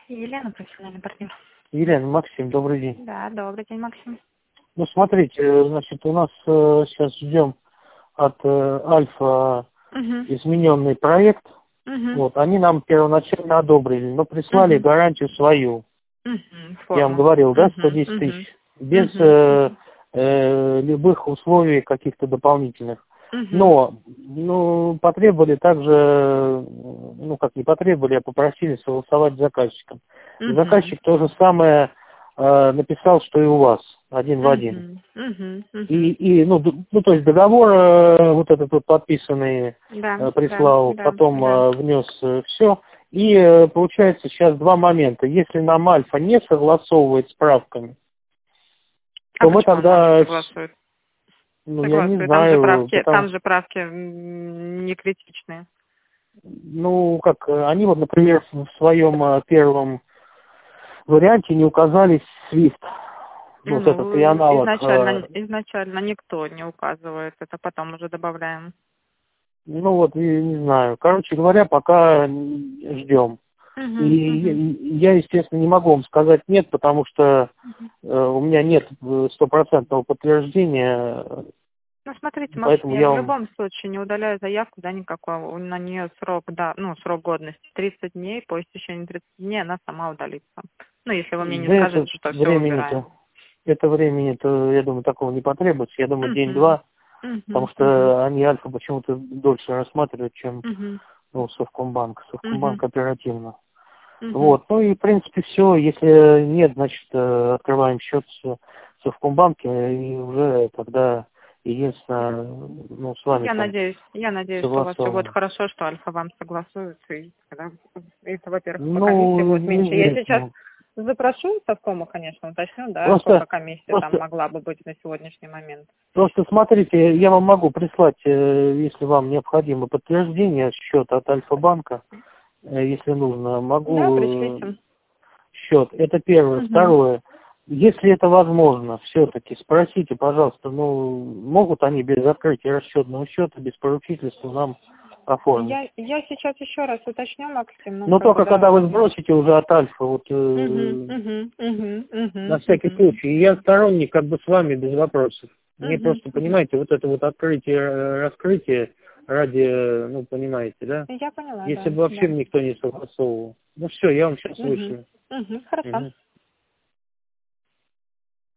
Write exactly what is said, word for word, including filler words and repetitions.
Елена, профессиональный партнер. Елена, Максим, добрый день. Да, добрый день, Максим. Ну, смотрите, значит, у нас э, сейчас ждем от э, Альфа Угу. измененный проект. Угу. Вот, они нам первоначально одобрили, но прислали Угу. гарантию свою. Угу. Я вам говорил, да, сто десять Угу. тысяч. Без Угу. э, э, любых условий каких-то дополнительных. Угу. Но, ну, потребовали также, ну, как не потребовали, а попросили согласовать с заказчиком. Угу. Заказчик то же самое э, написал, что и у вас, один в один. Угу. Угу. И, и ну, д- ну, то есть договор э, вот этот вот подписанный Да, э, прислал, да, потом да. э, внес все. И э, получается сейчас два момента. Если нам Альфа не согласовывает справками, А то мы почему тогда, он согласует? ну, я не Согласует. Там же знаю, правки, потому там же правки м, не критичные. ну, как, э, они вот, например, в в своем э, первом варианте не указали свифт, ну, вот этот и Ну, аналог. э, изначально, изначально никто не указывает, это потом уже добавляем. Ну, вот, и не знаю. Короче говоря, пока ждем. Угу. И Угу. я, естественно, не могу вам сказать нет, потому что э, у меня нет э, стопроцентного подтверждения, Ну, смотрите, Максим, поэтому я я в вам... любом случае не удаляю заявку, да, никакого. На нее срок, да, ну, срок годности тридцать дней, по истечении тридцати дней она сама удалится. Ну, если вы мне не Да это скажете, что все убираем. времени-то, это времени-то, я думаю, такого не потребуется. Я думаю, Угу. день-два, потому Угу. Угу. что они Альфа почему-то дольше рассматривают, чем Угу. ну, Совкомбанк. Угу. Совкомбанк оперативно. Угу. Вот, ну и в принципе все. Если нет, значит, э, открываем счет в Совкомбанке и уже тогда единственное, ну, с вами Я там надеюсь, я надеюсь, что у вас все будет согласовано. хорошо, что Альфа вам согласуется. И, когда, это, во-первых, по комиссии Ну, будет меньше. Я сейчас неизвестно. запрошу Совкома, конечно, уточню, да, Просто, сколько комиссия там просто, могла бы быть на сегодняшний момент. просто смотрите, я вам могу прислать, э, если вам необходимо подтверждение счета от Альфа-банка, э, если нужно, Да, могу э, пришлите. счет. Это первое. Угу. Второе. Если это возможно, все-таки спросите, пожалуйста, ну, могут они без закрытия расчетного счета, без поручительства нам оформить? Я, я сейчас еще раз уточню, Максим, ну, Но как бы, только когда да. вы сбросите уже от Альфа, вот э, Угу, угу, угу, на угу, всякий случай. И я сторонник как бы с вами без вопросов. Мне угу, просто, угу. понимаете, вот это вот открытие, э, раскрытие ради, э, ну, понимаете, да? Я поняла, Если да, бы вообще да. никто не согласовывал. Ну все, я вам сейчас Угу, вышлю. угу, хорошо. Мгм.